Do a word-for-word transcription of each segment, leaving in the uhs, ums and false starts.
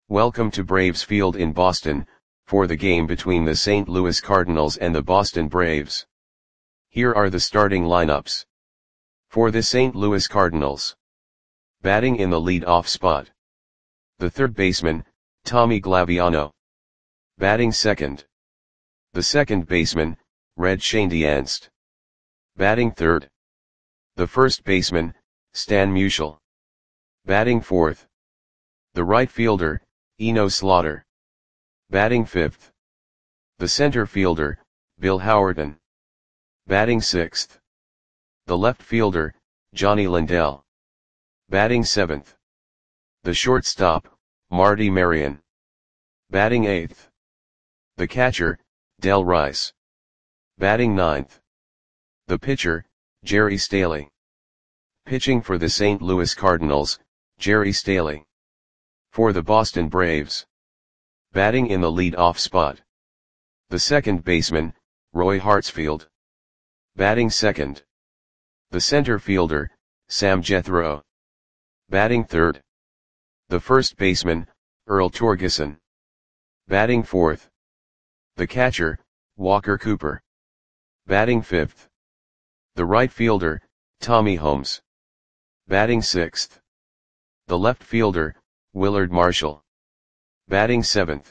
Welcome to Braves Field in Boston, for the game between the Saint Louis Cardinals and the Boston Braves. Here are the starting lineups. For the Saint Louis Cardinals. Batting in the lead-off spot. The third baseman, Tommy Glaviano. Batting second. The second baseman, Red Schoendienst. Batting third. The first baseman, Stan Musial. Batting fourth. The right fielder, Eno Slaughter. Batting fifth. The center fielder, Bill Howerton. Batting sixth. The left fielder, Johnny Lindell. Batting seventh. The shortstop, Marty Marion. Batting eighth. The catcher, Del Rice. Batting ninth. The pitcher, Jerry Staley. Pitching for the Saint Louis Cardinals, Jerry Staley. For the Boston Braves. Batting in the lead-off spot. The second baseman, Roy Hartsfield. Batting second. The center fielder, Sam Jethro. Batting third. The first baseman, Earl Torgeson. Batting fourth. The catcher, Walker Cooper. Batting fifth. The right fielder, Tommy Holmes. Batting sixth. The left fielder, Willard Marshall. Batting seventh.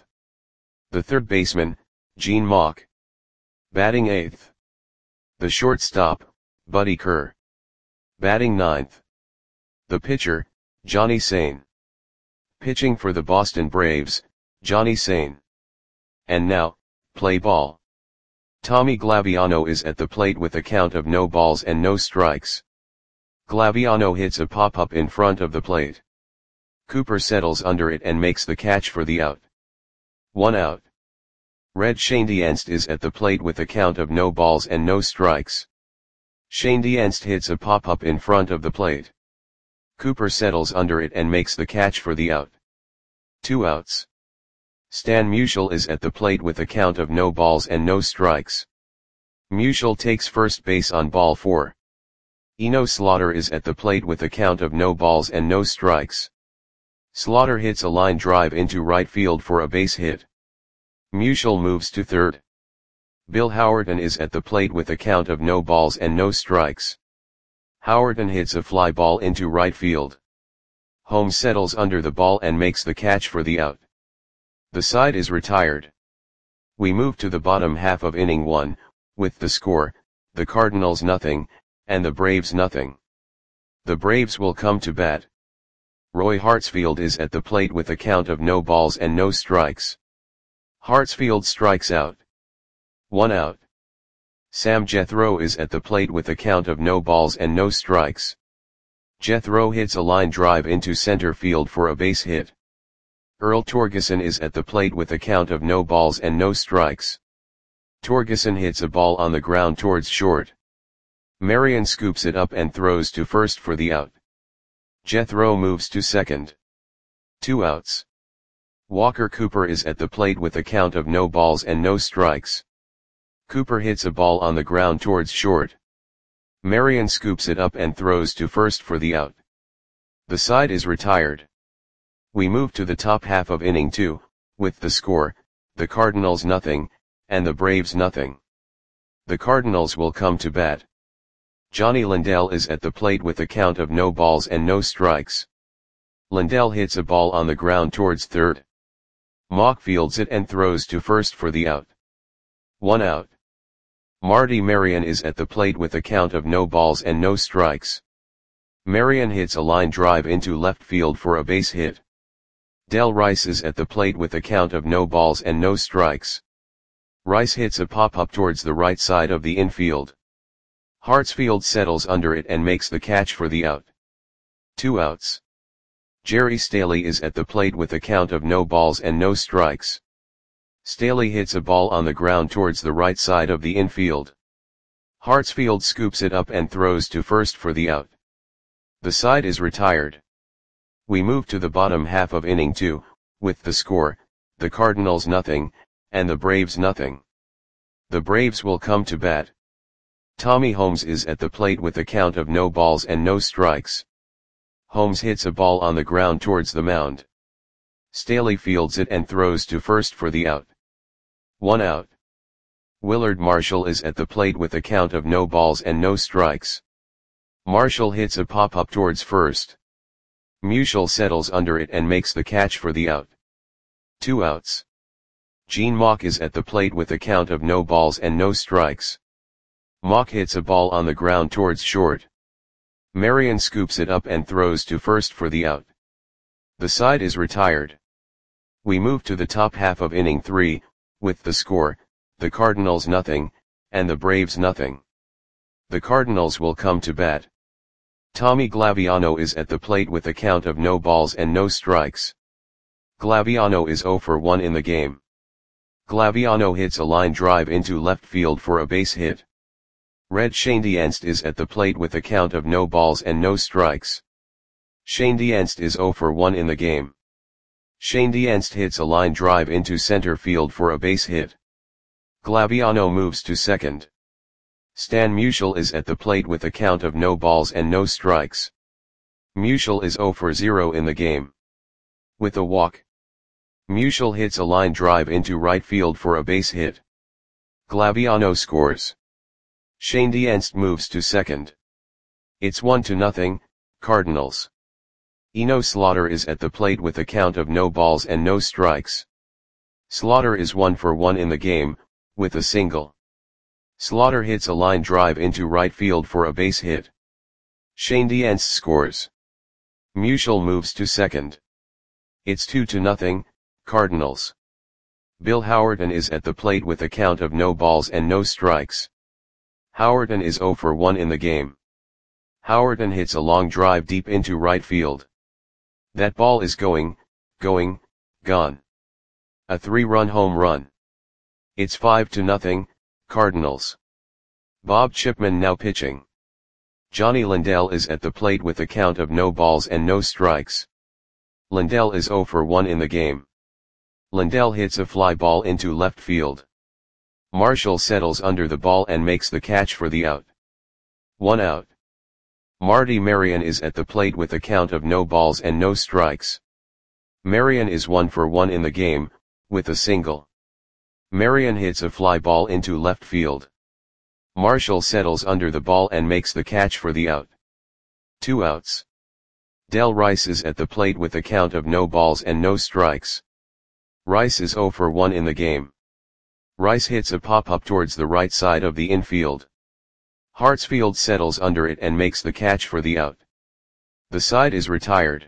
The third baseman, Gene Mauch. Batting eighth. The shortstop, Buddy Kerr. Batting ninth. The pitcher, Johnny Sain. Pitching for the Boston Braves, Johnny Sain. And now, play ball. Tommy Glaviano is at the plate with a count of no balls and no strikes. Glaviano hits a pop-up in front of the plate. Cooper settles under it and makes the catch for the out. One out. Red Schoendienst is at the plate with a count of no balls and no strikes. Schoendienst hits a pop-up in front of the plate. Cooper settles under it and makes the catch for the out. Two outs. Stan Musial is at the plate with a count of no balls and no strikes. Musial takes first base on ball four. Eno Slaughter is at the plate with a count of no balls and no strikes. Slaughter hits a line drive into right field for a base hit. Musial moves to third. Bill Howerton is at the plate with a count of no balls and no strikes. Howerton hits a fly ball into right field. Holmes settles under the ball and makes the catch for the out. The side is retired. We move to the bottom half of inning one, with the score, the Cardinals nothing, and the Braves nothing. The Braves will come to bat. Roy Hartsfield is at the plate with a count of no balls and no strikes. Hartsfield strikes out. One out. Sam Jethro is at the plate with a count of no balls and no strikes. Jethro hits a line drive into center field for a base hit. Earl Torgeson is at the plate with a count of no balls and no strikes. Torgeson hits a ball on the ground towards short. Marion scoops it up and throws to first for the out. Jethro moves to second. Two outs. Walker Cooper is at the plate with a count of no balls and no strikes. Cooper hits a ball on the ground towards short. Marion scoops it up and throws to first for the out. The side is retired. We move to the top half of inning two, with the score, the Cardinals nothing, and the Braves nothing. The Cardinals will come to bat. Johnny Lindell is at the plate with a count of no balls and no strikes. Lindell hits a ball on the ground towards third. Mauch fields it and throws to first for the out. One out. Marty Marion is at the plate with a count of no balls and no strikes. Marion hits a line drive into left field for a base hit. Del Rice is at the plate with a count of no balls and no strikes. Rice hits a pop-up towards the right side of the infield. Hartsfield settles under it and makes the catch for the out. Two outs. Jerry Staley is at the plate with a count of no balls and no strikes. Staley hits a ball on the ground towards the right side of the infield. Hartsfield scoops it up and throws to first for the out. The side is retired. We move to the bottom half of inning two, with the score, the Cardinals nothing, and the Braves nothing. The Braves will come to bat. Tommy Holmes is at the plate with a count of no balls and no strikes. Holmes hits a ball on the ground towards the mound. Staley fields it and throws to first for the out. One out. Willard Marshall is at the plate with a count of no balls and no strikes. Marshall hits a pop-up towards first. Musial settles under it and makes the catch for the out. Two outs. Gene Mauch is at the plate with a count of no balls and no strikes. Mauch hits a ball on the ground towards short. Marion scoops it up and throws to first for the out. The side is retired. We move to the top half of inning three, with the score, the Cardinals nothing, and the Braves nothing. The Cardinals will come to bat. Tommy Glaviano is at the plate with a count of no balls and no strikes. Glaviano is oh for one in the game. Glaviano hits a line drive into left field for a base hit. Red Schoendienst is at the plate with a count of no balls and no strikes. Schoendienst is oh for one in the game. Schoendienst hits a line drive into center field for a base hit. Glaviano moves to second. Stan Musial is at the plate with a count of no balls and no strikes. Musial is oh for zero in the game. With a walk, Musial hits a line drive into right field for a base hit. Glaviano scores. Schoendienst moves to second. It's one to nothing, Cardinals. Eno Slaughter is at the plate with a count of no balls and no strikes. Slaughter is one for one in the game, with a single. Slaughter hits a line drive into right field for a base hit. Schoendienst scores. Musial moves to second. It's two to nothing, Cardinals. Bill Howerton is at the plate with a count of no balls and no strikes. Howerton is oh for one in the game. Howerton hits a long drive deep into right field. That ball is going, going, gone. A three-run home run. It's five to nothing, Cardinals. Bob Chipman now pitching. Johnny Lindell is at the plate with a count of no balls and no strikes. Lindell is oh for one in the game. Lindell hits a fly ball into left field. Marshall settles under the ball and makes the catch for the out. One out. Marty Marion is at the plate with a count of no balls and no strikes. Marion is one for one in the game, with a single. Marion hits a fly ball into left field. Marshall settles under the ball and makes the catch for the out. Two outs. Del Rice is at the plate with a count of no balls and no strikes. Rice is oh for one in the game. Rice hits a pop-up towards the right side of the infield. Hartsfield settles under it and makes the catch for the out. The side is retired.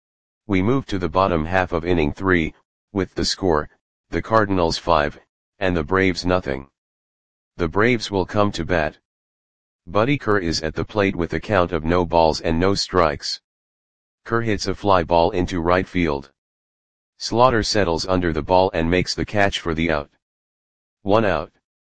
We move to the bottom half of inning three, with the score, the Cardinals five, and the Braves nothing. The Braves will come to bat. Buddy Kerr is at the plate with a count of no balls and no strikes. Kerr hits a fly ball into right field. Slaughter settles under the ball and makes the catch for the out. One out.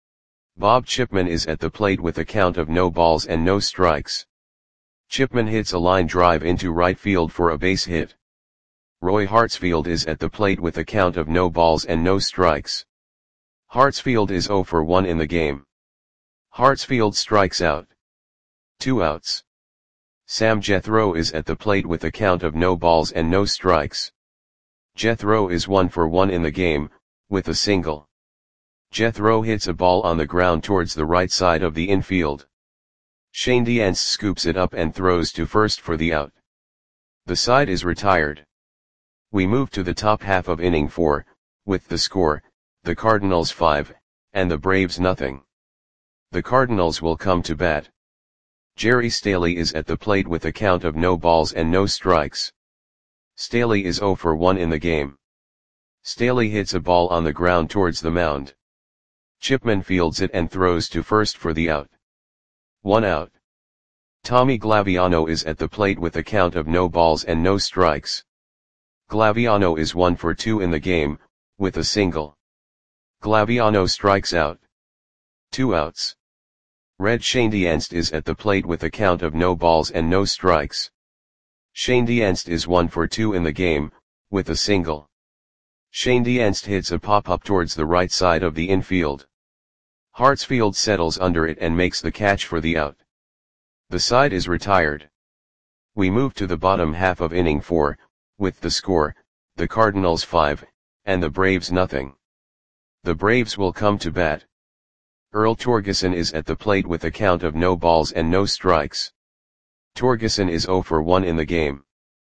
Bob Chipman is at the plate with a count of no balls and no strikes. Chipman hits a line drive into right field for a base hit. Roy Hartsfield is at the plate with a count of no balls and no strikes. Hartsfield is oh for one in the game. Hartsfield strikes out. Two outs. Sam Jethro is at the plate with a count of no balls and no strikes. Jethro is one for one in the game, with a single. Jethro hits a ball on the ground towards the right side of the infield. Schoendienst scoops it up and throws to first for the out. The side is retired. We move to the top half of inning four, with the score, the Cardinals five, and the Braves nothing. The Cardinals will come to bat. Jerry Staley is at the plate with a count of no balls and no strikes. Staley is oh for one in the game. Staley hits a ball on the ground towards the mound. Chipman fields it and throws to first for the out. One out. Tommy Glaviano is at the plate with a count of no balls and no strikes. Glaviano is one for two in the game, with a single. Glaviano strikes out. Two outs. Red Schoendienst is at the plate with a count of no balls and no strikes. Schoendienst is one for two in the game, with a single. Schoendienst hits a pop-up towards the right side of the infield. Hartsfield settles under it and makes the catch for the out. The side is retired. We move to the bottom half of inning four, with the score, the Cardinals five, and the Braves nothing. The Braves will come to bat. Earl Torgeson is at the plate with a count of no balls and no strikes. Torgeson is zero for one in the game.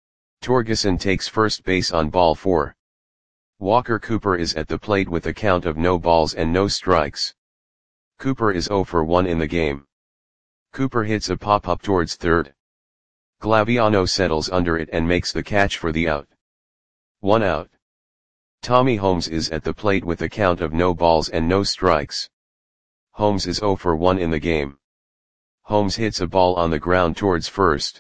Torgeson takes first base on ball four. Walker Cooper is at the plate with a count of no balls and no strikes. Cooper is zero for one in the game. Cooper hits a pop-up towards third. Glaviano settles under it and makes the catch for the out. One out. Tommy Holmes is at the plate with a count of no balls and no strikes. Holmes is zero for one in the game. Holmes hits a ball on the ground towards first.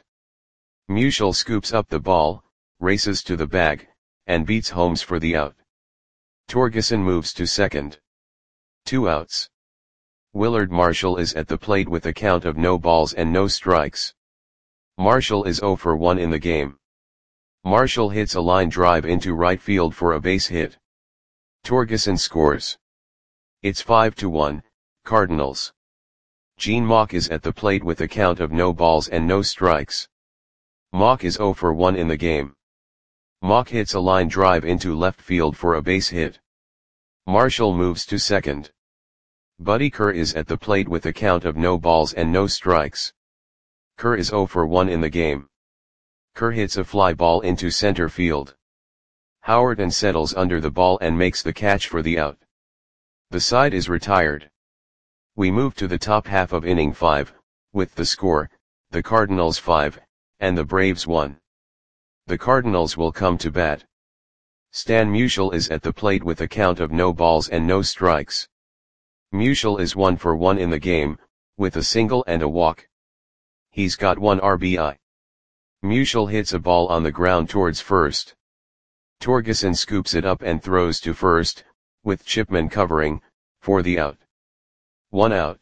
Musial scoops up the ball, races to the bag, and beats Holmes for the out. Torgeson moves to second. Two outs. Willard Marshall is at the plate with a count of no balls and no strikes. Marshall is zero for one in the game. Marshall hits a line drive into right field for a base hit. Torgeson scores. It's five to one, Cardinals. Gene Mauch is at the plate with a count of no balls and no strikes. Mauch is zero for one in the game. Mauch hits a line drive into left field for a base hit. Marshall moves to second. Buddy Kerr is at the plate with a count of no balls and no strikes. Kerr is zero for one in the game. Kerr hits a fly ball into center field. Howerton settles under the ball and makes the catch for the out. The side is retired. We move to the top half of inning five, with the score, the Cardinals five, and the Braves one. The Cardinals will come to bat. Stan Musial is at the plate with a count of no balls and no strikes. Musial is one for one in the game, with a single and a walk. He's got one R B I. Musial hits a ball on the ground towards first. Torgeson scoops it up and throws to first, with Chipman covering, for the out. One out.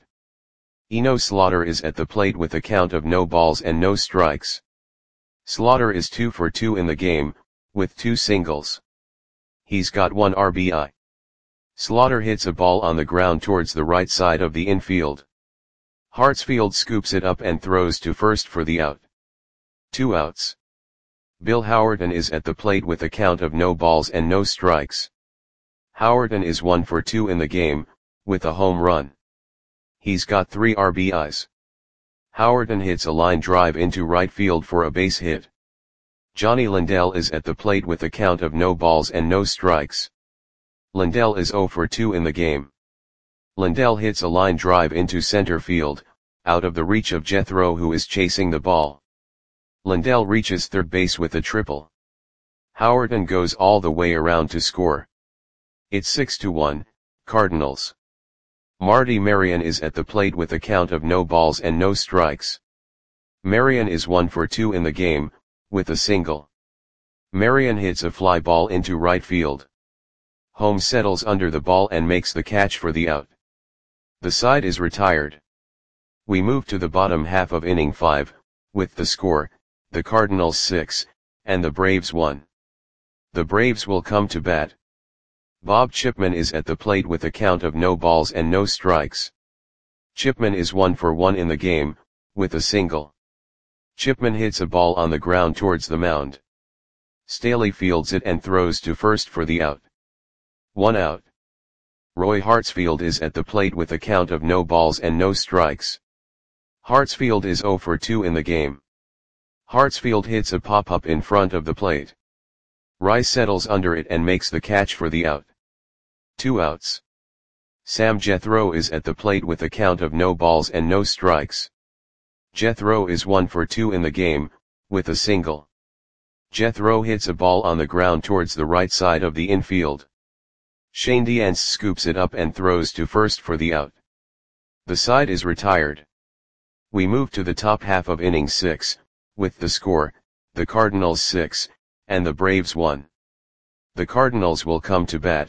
Eno Slaughter is at the plate with a count of no balls and no strikes. Slaughter is two for two in the game, with two singles. He's got one R B I. Slaughter hits a ball on the ground towards the right side of the infield. Hartsfield scoops it up and throws to first for the out. Two outs. Bill Howerton is at the plate with a count of no balls and no strikes. Howerton is one for two in the game, with a home run. He's got three R B Is. Howerton hits a line drive into right field for a base hit. Johnny Lindell is at the plate with a count of no balls and no strikes. Lindell is zero for two in the game. Lindell hits a line drive into center field, out of the reach of Jethro, who is chasing the ball. Lindell reaches third base with a triple. Howerton goes all the way around to score. It's six to one, Cardinals. Marty Marion is at the plate with a count of no balls and no strikes. Marion is one for two in the game, with a single. Marion hits a fly ball into right field. Holmes settles under the ball and makes the catch for the out. The side is retired. We move to the bottom half of inning five, with the score, the Cardinals six, and the Braves one. The Braves will come to bat. Bob Chipman is at the plate with a count of no balls and no strikes. Chipman is one for one in the game, with a single. Chipman hits a ball on the ground towards the mound. Staley fields it and throws to first for the out. One out. Roy Hartsfield is at the plate with a count of no balls and no strikes. Hartsfield is zero for two in the game. Hartsfield hits a pop-up in front of the plate. Rice settles under it and makes the catch for the out. Two outs. Sam Jethro is at the plate with a count of no balls and no strikes. Jethro is one for two in the game, with a single. Jethro hits a ball on the ground towards the right side of the infield. Shane Diance scoops it up and throws to first for the out. The side is retired. We move to the top half of inning six, with the score, the Cardinals six, and the Braves one. The Cardinals will come to bat.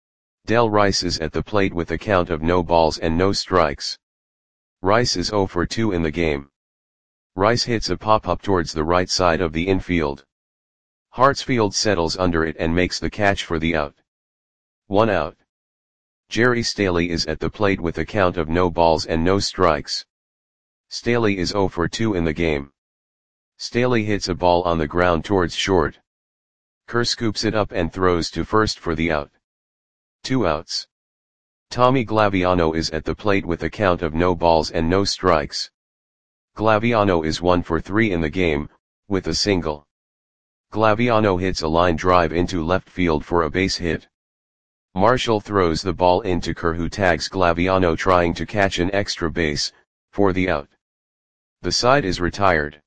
Del Rice is at the plate with a count of no balls and no strikes. Rice is zero for two in the game. Rice hits a pop-up towards the right side of the infield. Hartsfield settles under it and makes the catch for the out. One out. Jerry Staley is at the plate with a count of no balls and no strikes. Staley is zero for two in the game. Staley hits a ball on the ground towards short. Kerr scoops it up and throws to first for the out. Two outs. Tommy Glaviano is at the plate with a count of no balls and no strikes. Glaviano is one for three in the game, with a single. Glaviano hits a line drive into left field for a base hit. Marshall throws the ball into Kerr, who tags Glaviano trying to catch an extra base, for the out. The side is retired.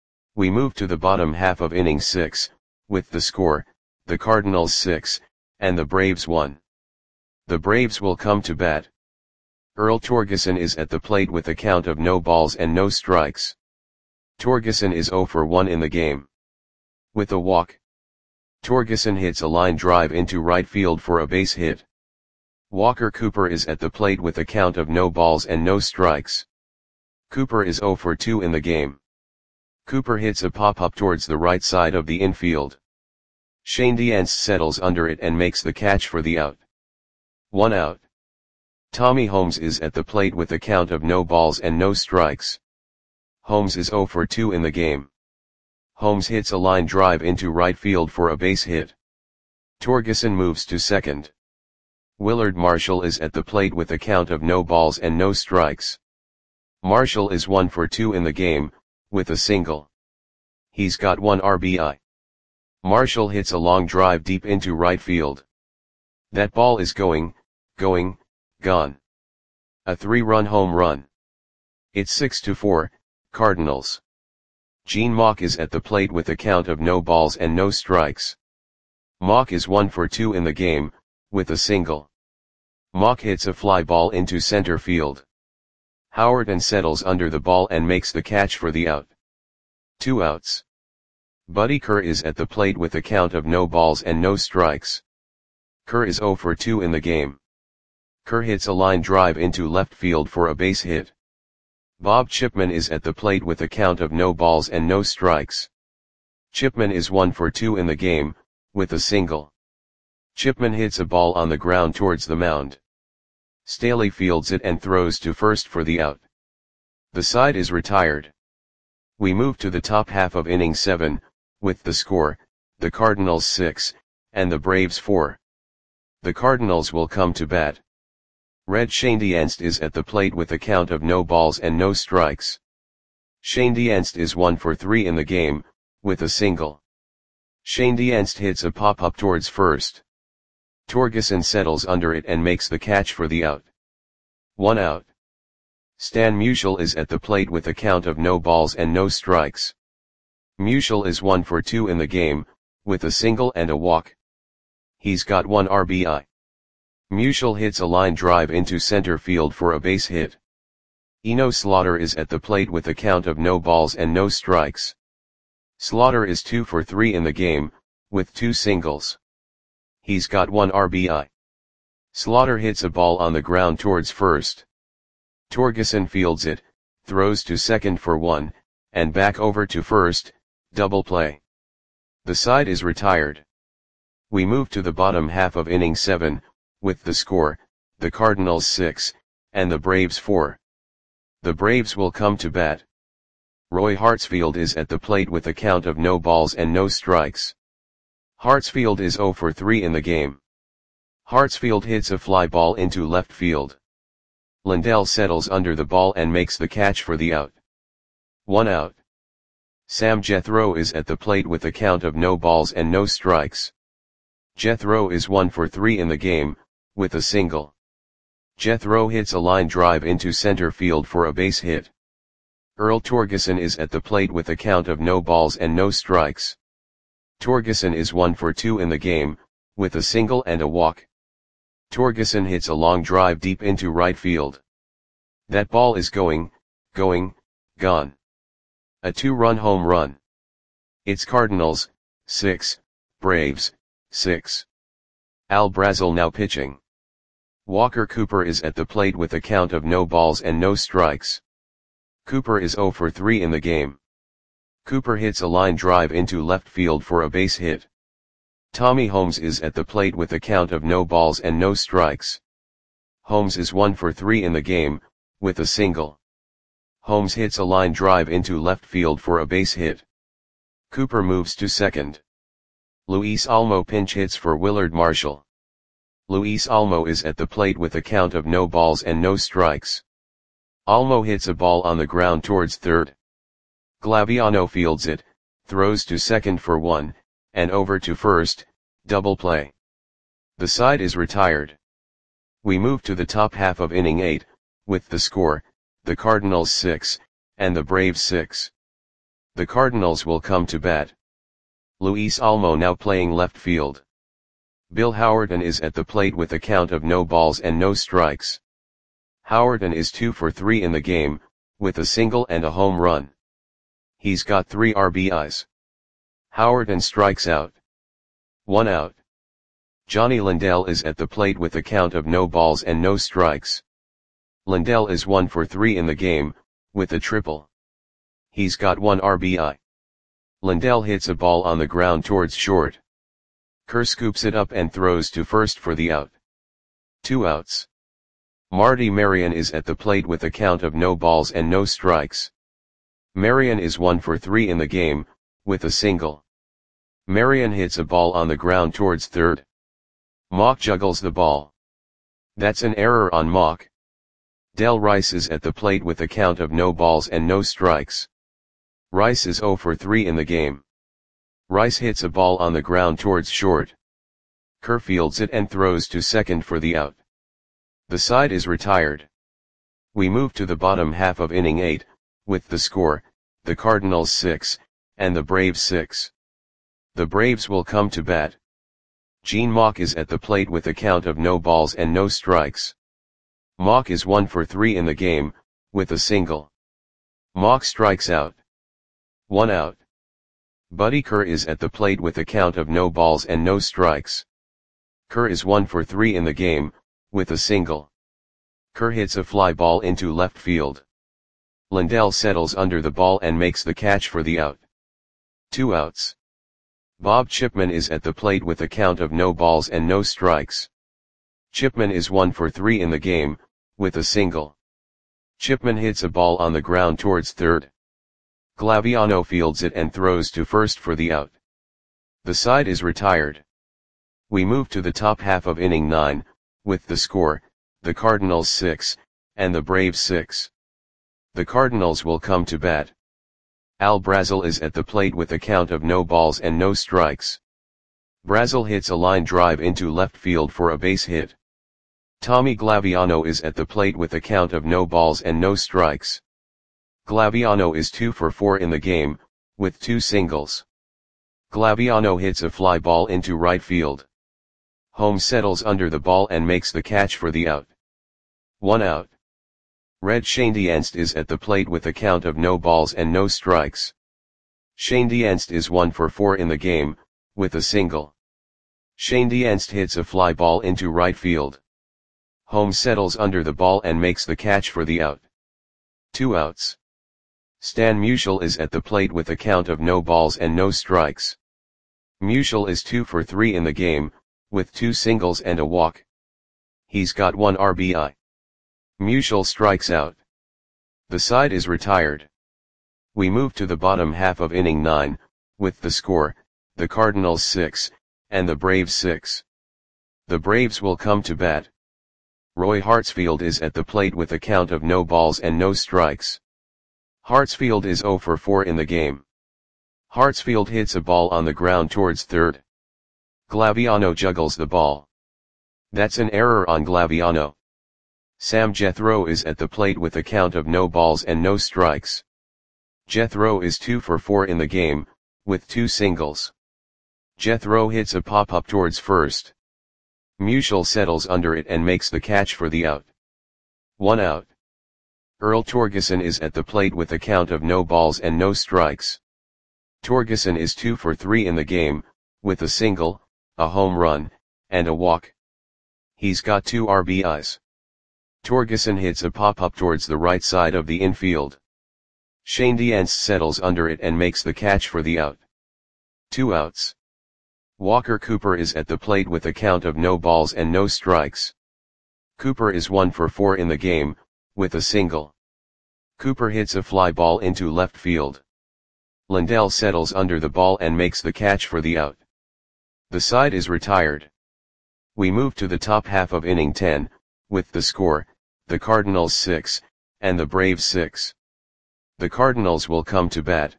We move to the bottom half of inning six, with the score, the Cardinals six, and the Braves one. The Braves will come to bat. Earl Torgeson is at the plate with a count of no balls and no strikes. Torgeson is oh for one in the game. With a walk, Torgeson hits a line drive into right field for a base hit. Walker Cooper is at the plate with a count of no balls and no strikes. Cooper is oh for two in the game. Cooper hits a pop-up towards the right side of the infield. Shane Dienst settles under it and makes the catch for the out. One out. Tommy Holmes is at the plate with a count of no balls and no strikes. Holmes is oh for two in the game. Holmes hits a line drive into right field for a base hit. Torgeson moves to second. Willard Marshall is at the plate with a count of no balls and no strikes. Marshall is one for two in the game, with a single. He's got one R B I. Marshall hits a long drive deep into right field. That ball is going, going, gone. A three-run home run. It's six to four, Cardinals. Gene Mauch is at the plate with a count of no balls and no strikes. Mauch is one for two in the game, with a single. Mauch hits a fly ball into center field. Howard settles under the ball and makes the catch for the out. Two outs. Buddy Kerr is at the plate with a count of no balls and no strikes. Kerr is oh for two in the game. Kerr hits a line drive into left field for a base hit. Bob Chipman is at the plate with a count of no balls and no strikes. Chipman is one for two in the game, with a single. Chipman hits a ball on the ground towards the mound. Staley fields it and throws to first for the out. The side is retired. We move to the top half of inning seven, with the score, the Cardinals six, and the Braves four. The Cardinals will come to bat. Red Shane Dienst is at the plate with a count of no balls and no strikes. Shane Dienst is one for three in the game, with a single. Shane Dienst hits a pop-up towards first. Torgeson settles under it and makes the catch for the out. One out. Stan Musial is at the plate with a count of no balls and no strikes. Musial is one for two in the game, with a single and a walk. He's got one R B I. Musial hits a line drive into center field for a base hit. Eno Slaughter is at the plate with a count of no balls and no strikes. Slaughter is two for three in the game, with two singles. He's got one R B I. Slaughter hits a ball on the ground towards first. Torgeson fields it, throws to second for one, and back over to first, double play. The side is retired. We move to the bottom half of inning seven, with the score, the Cardinals six, and the Braves four. The Braves will come to bat. Roy Hartsfield is at the plate with a count of no balls and no strikes. Hartsfield is oh for three in the game. Hartsfield hits a fly ball into left field. Lindell settles under the ball and makes the catch for the out. One out. Sam Jethro is at the plate with a count of no balls and no strikes. Jethro is one for three in the game, with a single. Jethro hits a line drive into center field for a base hit. Earl Torgeson is at the plate with a count of no balls and no strikes. Torgeson is one for two in the game, with a single and a walk. Torgeson hits a long drive deep into right field. That ball is going, going, gone. A two-run home run. It's Cardinals, six, Braves, six. Al Brazel now pitching. Walker Cooper is at the plate with a count of no balls and no strikes. Cooper is oh for three in the game. Cooper hits a line drive into left field for a base hit. Tommy Holmes is at the plate with a count of no balls and no strikes. Holmes is one for three in the game, with a single. Holmes hits a line drive into left field for a base hit. Cooper moves to second. Luis Olmo pinch hits for Willard Marshall. Luis Olmo is at the plate with a count of no balls and no strikes. Olmo hits a ball on the ground towards third. Glaviano fields it, throws to second for one, and over to first, double play. The side is retired. We move to the top half of inning eight, with the score, the Cardinals six, and the Braves six. The Cardinals will come to bat. Luis Olmo now playing left field. Bill Howerton is at the plate with a count of no balls and no strikes. Howerton is two for three in the game, with a single and a home run. He's got three R B Is. Howerton strikes out. One out. Johnny Lindell is at the plate with a count of no balls and no strikes. Lindell is one for three in the game, with a triple. He's got one R B I. Lindell hits a ball on the ground towards short. Kerr scoops it up and throws to first for the out. Two outs. Marty Marion is at the plate with a count of no balls and no strikes. Marion is one for three in the game, with a single. Marion hits a ball on the ground towards third. Mock juggles the ball. That's an error on Mock. Del Rice is at the plate with a count of no balls and no strikes. Rice is zero for three in the game. Rice hits a ball on the ground towards short. Kerr fields it and throws to second for the out. The side is retired. We move to the bottom half of inning eight, with the score, the Cardinals six, and the Braves six. The Braves will come to bat. Gene Mauch is at the plate with a count of no balls and no strikes. Mauch is one for three in the game, with a single. Mauch strikes out. One out. Buddy Kerr is at the plate with a count of no balls and no strikes. Kerr is one for three in the game, with a single. Kerr hits a fly ball into left field. Lindell settles under the ball and makes the catch for the out. Two outs. Bob Chipman is at the plate with a count of no balls and no strikes. Chipman is one for three in the game, with a single. Chipman hits a ball on the ground towards third. Glaviano fields it and throws to first for the out. The side is retired. We move to the top half of inning nine, with the score, the Cardinals six, and the Braves six. The Cardinals will come to bat. Al Brazel is at the plate with a count of no balls and no strikes. Brazel hits a line drive into left field for a base hit. Tommy Glaviano is at the plate with a count of no balls and no strikes. Glaviano is two for four in the game, with two singles. Glaviano hits a fly ball into right field. Holmes settles under the ball and makes the catch for the out. One out. Red Schoendienst is at the plate with a count of no balls and no strikes. Schoendienst is one for four in the game, with a single. Schoendienst hits a fly ball into right field. Holmes settles under the ball and makes the catch for the out. Two outs. Stan Musial is at the plate with a count of no balls and no strikes. Musial is two for three in the game, with two singles and a walk. He's got one R B I. Musial strikes out. The side is retired. We move to the bottom half of inning nine, with the score, the Cardinals six, and the Braves six. The Braves will come to bat. Roy Hartsfield is at the plate with a count of no balls and no strikes. Hartsfield is zero for four in the game. Hartsfield hits a ball on the ground towards third. Glaviano juggles the ball. That's an error on Glaviano. Sam Jethro is at the plate with a count of no balls and no strikes. Jethro is two for four in the game, with two singles. Jethro hits a pop-up towards first. Musial settles under it and makes the catch for the out. One out. Earl Torgeson is at the plate with a count of no balls and no strikes. Torgeson is two for three in the game, with a single, a home run, and a walk. He's got two R B Is. Torgeson hits a pop-up towards the right side of the infield. Schoendienst settles under it and makes the catch for the out. Two outs. Walker Cooper is at the plate with a count of no balls and no strikes. Cooper is one for four in the game, with a single. Cooper hits a fly ball into left field. Lindell settles under the ball and makes the catch for the out. The side is retired. We move to the top half of inning ten, with the score, the Cardinals six, and the Braves six. The Cardinals will come to bat.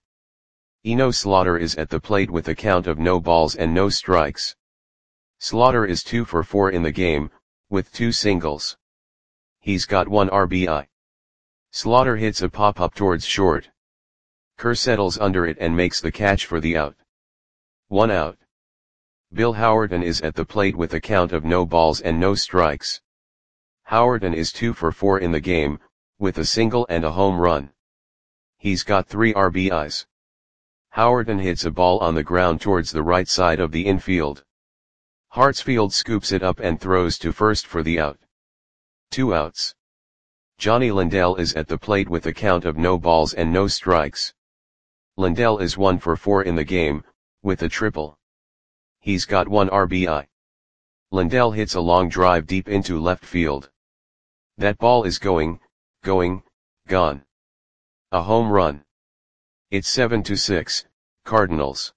Eno Slaughter is at the plate with a count of no balls and no strikes. Slaughter is two for four in the game, with two singles. He's got one R B I. Slaughter hits a pop-up towards short. Kerr settles under it and makes the catch for the out. One out. Bill Howerton is at the plate with a count of no balls and no strikes. Howerton is two for four in the game, with a single and a home run. He's got three R B Is. Howerton hits a ball on the ground towards the right side of the infield. Hartsfield scoops it up and throws to first for the out. Two outs. Johnny Lindell is at the plate with a count of no balls and no strikes. Lindell is one for four in the game, with a triple. He's got one R B I. Lindell hits a long drive deep into left field. That ball is going, going, gone. A home run. It's seven to six, Cardinals.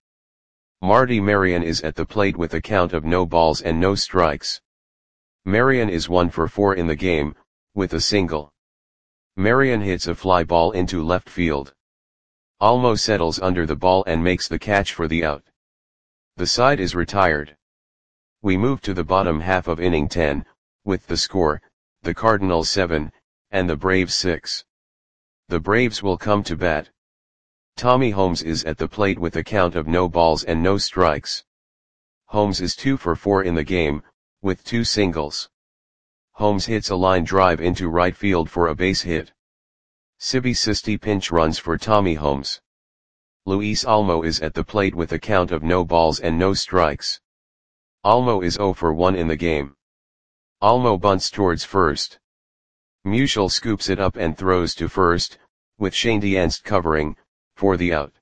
Marty Marion is at the plate with a count of no balls and no strikes. Marion is one for four in the game, with a single. Marion hits a fly ball into left field. Almo settles under the ball and makes the catch for the out. The side is retired. We move to the bottom half of inning ten, with the score, the Cardinals seven, and the Braves six. The Braves will come to bat. Tommy Holmes is at the plate with a count of no balls and no strikes. Holmes is two for four in the game, with two singles. Holmes hits a line drive into right field for a base hit. Sibby Sisti pinch runs for Tommy Holmes. Luis Almo is at the plate with a count of no balls and no strikes. Almo is zero for one in the game. Almo bunts towards first. Musial scoops it up and throws to first, with Shane Dienst covering, for the out.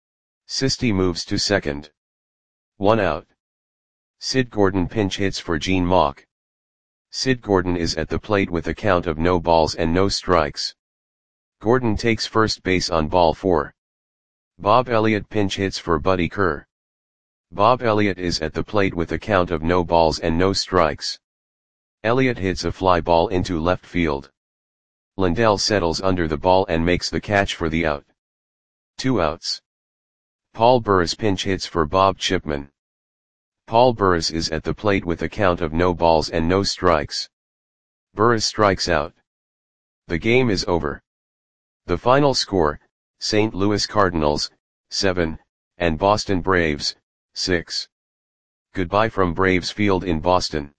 Sisti moves to second. One out. Sid Gordon pinch hits for Gene Mauch. Sid Gordon is at the plate with a count of no balls and no strikes. Gordon takes first base on ball four. Bob Elliott pinch hits for Buddy Kerr. Bob Elliott is at the plate with a count of no balls and no strikes. Elliott hits a fly ball into left field. Lindell settles under the ball and makes the catch for the out. Two outs. Paul Burris pinch hits for Bob Chipman. Paul Burris is at the plate with a count of no balls and no strikes. Burris strikes out. The game is over. The final score, Saint Louis Cardinals, seven, and Boston Braves, six. Goodbye from Braves Field in Boston.